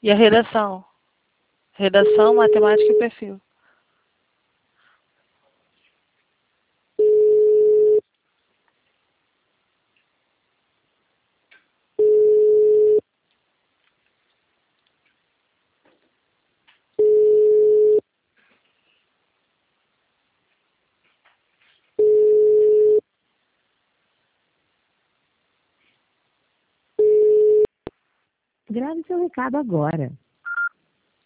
E a redação? Redação, matemática e perfil. Grave seu recado agora.